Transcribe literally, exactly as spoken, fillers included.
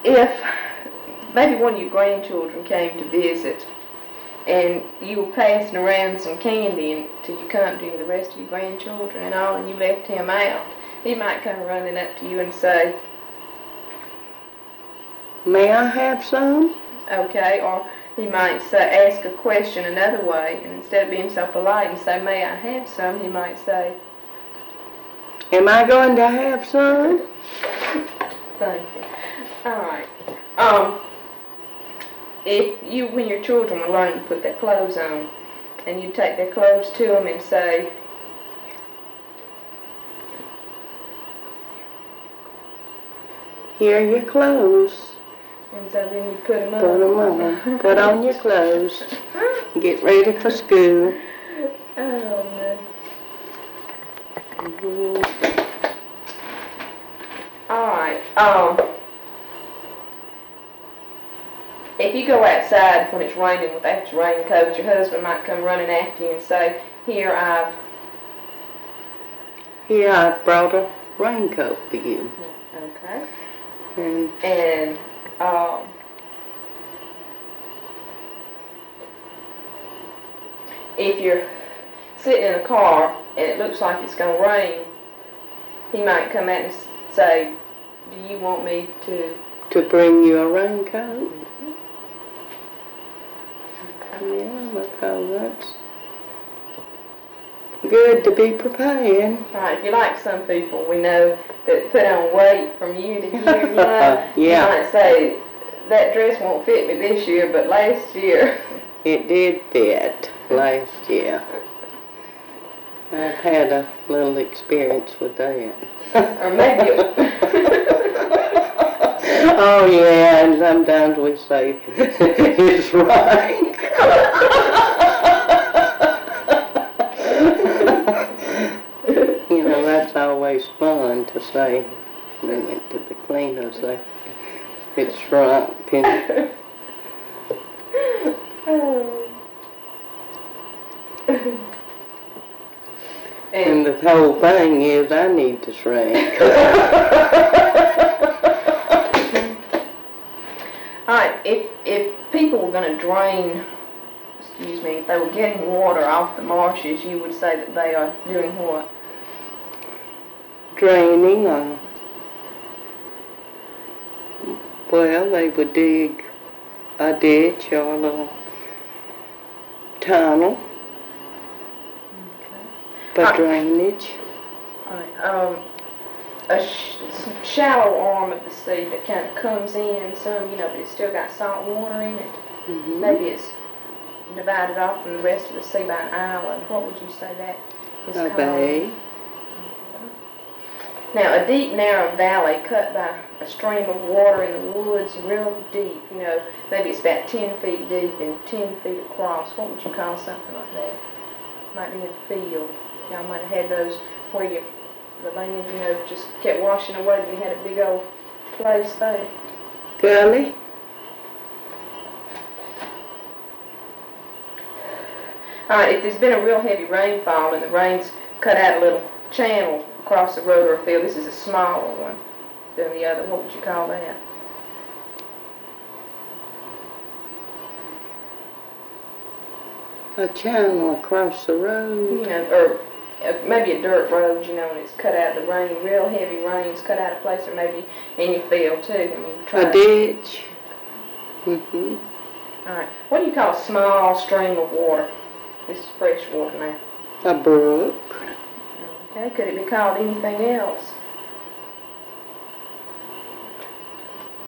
if maybe one of your grandchildren came to visit and you were passing around some candy until you come to the rest of your grandchildren and all, and you left him out, he might come running up to you and say, "May I have some?" Okay, or he might say, ask a question another way, and instead of being so polite and say, "May I have some?" he might say, "Am I going to have some?" Thank you. All right. Um, if you, when your children were learning to put their clothes on, and you take their clothes to them and say, "Here are your clothes." And so then you put them on. Put them on. Put on your clothes. Get ready for school. Oh, no. Mm-hmm. All right. Um, if you go outside when it's raining without your raincoat, your husband might come running after you and say, "Here, I've..." "Here, I've brought a raincoat for you." Okay. And, and um, if you're sitting in a car and it looks like it's going to rain, he might come out and say, "Do you want me to..." To bring you a raincoat? Yeah, because that's good to be prepared. Right, if you like some people we know that put on weight from year to year, you know, yeah. you might say, "That dress won't fit me this year, but last year..." It did fit last year. I've had a little experience with that. Or maybe... Oh yeah, and sometimes we say, "It's right." You know, that's always fun to say. We went to the cleaner, say, "It's right." And the whole thing is, I need to shrink. Alright, if, if people were going to drain, excuse me, if they were getting water off the marshes, you would say that they are doing what? Draining, uh, well, they would dig a ditch or a little tunnel for Uh, drainage. Alright, um, a sh shallow arm of the sea that kind of comes in some, you know, but it's still got salt water in it. Mm-hmm. Maybe it's divided off from the rest of the sea by an island. What would you say that is A called? bay. Now, a deep, narrow valley cut by a stream of water in the woods, real deep, you know, maybe it's about ten feet deep and ten feet across. What would you call something like that? Might be a field. Y'all might have had those where you, the land, you know, just kept washing away and you had a big old place there. Gully. Alright, if there's been a real heavy rainfall and the rain's cut out a little channel across the road or a field, this is a smaller one than the other, what would you call that? A channel across the road. You know, or uh, maybe a dirt road, you know, and it's cut out, the rain, real heavy rain's cut out a place, or maybe in your field too. I mean, try A ditch. Mm-hmm. Alright, what do you call a small stream of water? This is fresh water now. A brook. Okay, could it be called anything else?